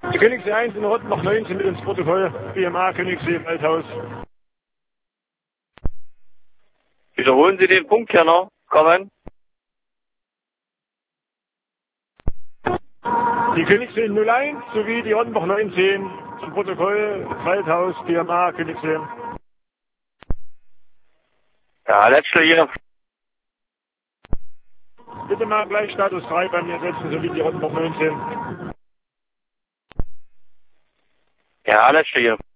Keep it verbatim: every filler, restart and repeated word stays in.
Die Königssee eins in Rottenbach neunzehn mit ins Protokoll. B M A Königssee Waldhaus. Wiederholen Sie den Punkt, Kerner. Kommen. Die Königssee null eins sowie die Rottenbach neunzehn zum Protokoll Waldhaus B M A Königssee. Ja, letzter hier. Bitte mal gleich Status drei bei mir setzen, sowie die Rottenbach neunzehn. Ja, letzter hier.